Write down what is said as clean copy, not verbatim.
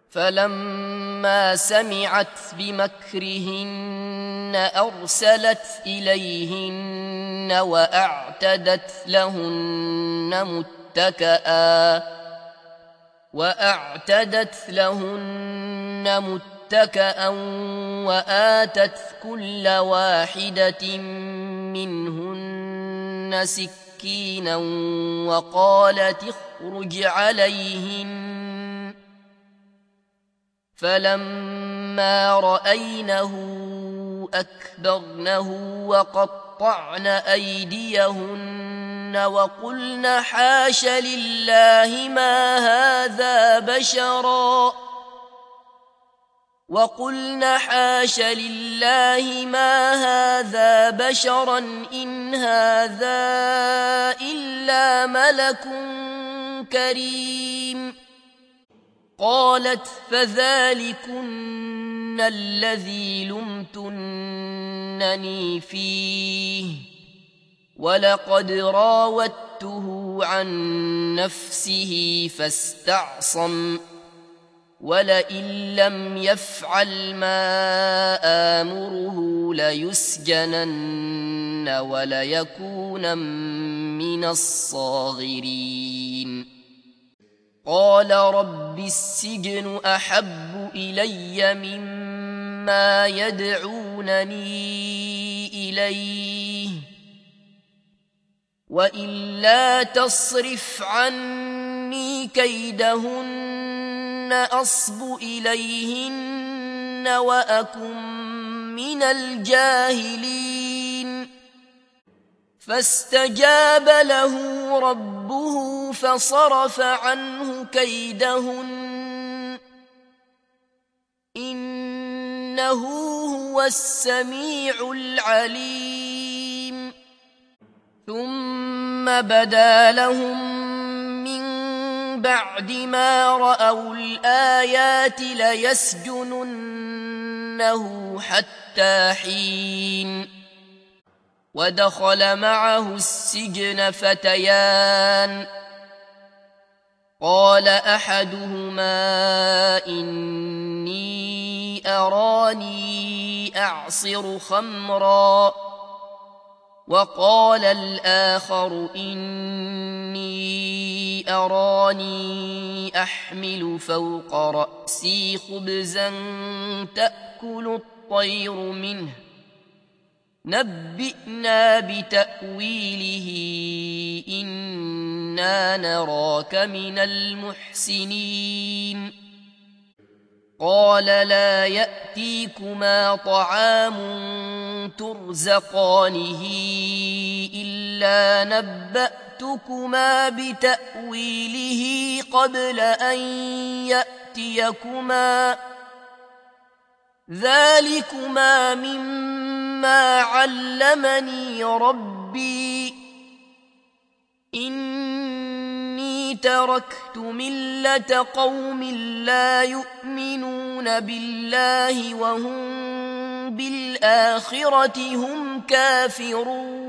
فلما سمعت بمكرهن أرسلت إليهن وأعتدت لهن متكأ وآتت كل واحدة منهن سكينا وقالت اخرج عليهن. فلما رأينه أكبرنه وقطعن أيديهن وقلن حاش لله ما هذا بشرا إن هذا إلا ملك كريم. قالت فذلكن الذي لمتنني فيه ولقد راودته عن نفسه فاستعصم ولئن لم يفعل ما آمره ليسجنن وليكونن من الصاغرين. قال رب السجن أحب إلي مما يدعونني إليه وإلا تصرف عني كيدهن أصب إليهن وأكن من الجاهلين. فاستجاب له ربه فصرف عنه كيدهن إنه هو السميع العليم. ثم بدا لهم من بعد ما رأوا الآيات ليسجننه حتى حين. ودخل معه السجن فتيان قال أحدهما إني أراني أعصر خمرا وقال الآخر إني أراني أحمل فوق رأسي خبزا تأكل الطير منه نبئنا بتأويله إنا نراك من المحسنين. قال لا يأتيكما طعام ترزقانه إلا نبأتكما بتأويله قبل أن يأتيكما ذلكما مما علمني ربي إني تركت ملة قوم لا يؤمنون بالله وهم بالآخرة هم كافرون.